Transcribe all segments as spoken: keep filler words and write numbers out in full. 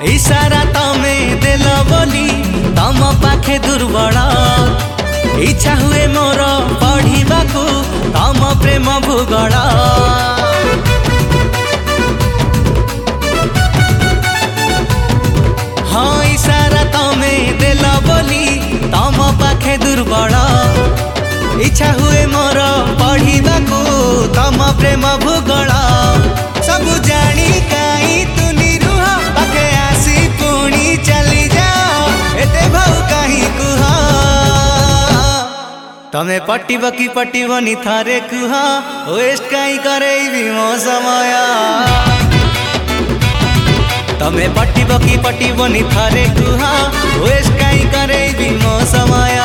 इशारा तमे देल बोली तम पाखे दुर्बल इच्छा हुए मोर पढ़िबाकू तम प्रेम भूगोल। हाँ इशारा तमे देल बोली तम पाखे दुर्बल इच्छा हुए मोर पढ़िबाकू तम प्रेम भूगोल। सब जानी काई तू निरुह पाखे आसी पुणी चली जाओ एते भाऊ कहीं कुह तमे पटिब कि पटिबनी थारे कुह वेस्ट कहीं करेबी मो समय। तमे पटिब कि पटिबनी थारे कुह वेस्ट कहीं करेबी मो समय।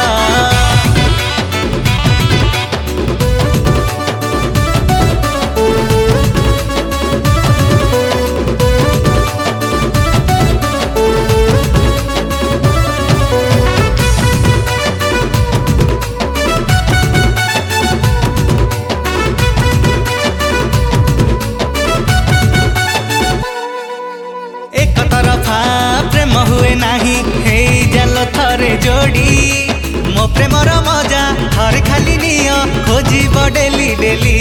एक तरफा प्रेम हुए नाही हे जाल थरे जोड़ी मो प्रेमर मजा थरे खाली नियो खोजिब डेली डेली।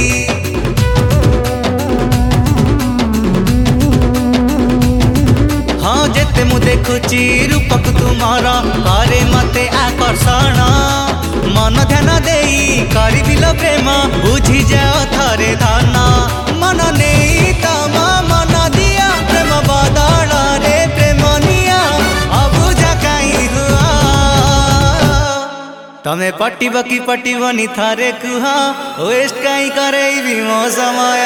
हाँ जेते मु देखुची रूपक तुमर करे मते आकर्षण मन ध्यान देई करिदिल प्रेम बुझी जाओ थरे धन मन नहीं तम मन दिया प्रेम बदल रे प्रेम निया अबुझा कहीं हुआ। तमे पटिब कि पटिबनी थारे कुह वेस्ट कहीं करेबी मो समय।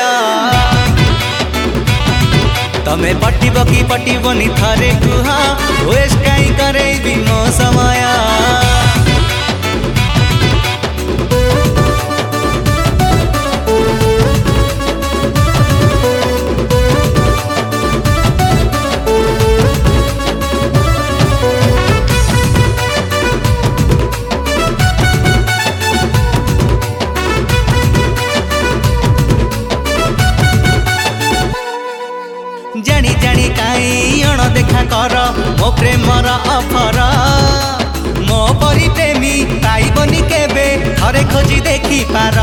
तमे पटिब कि पटिबनी थारे कुह वेस्ट कहीं करेबी मो समय। जानी जानी काई अण देखा कर मो प्रेमर अफर मो परी प्रेमी पाइबनी केबे थरे खोजी देखी पार।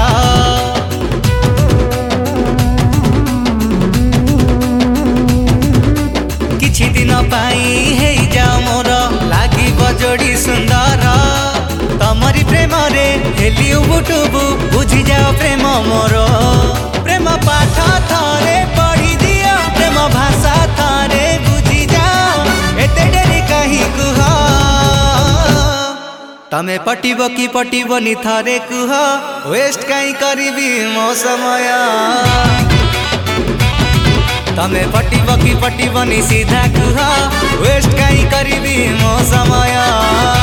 किछि दिन पाई हे जाओ मोर लागी बजोड़ी सुंदर तमरी प्रेम रे हेली उबुटुबु बुझी जाओ प्रेम मोर। प्रेम पाठ थरे पढ़ी दियो प्रेम भाषा थारे बुझी जाओ एते डेरी कहीं कुह। तमे पटिब कि पटिबनी थारे कुह वेस्ट कहीं करिबी मो समय। तमे पटिब कि पटिबनी सीधा कुह वेस्ट कहीं करिबी मो समय।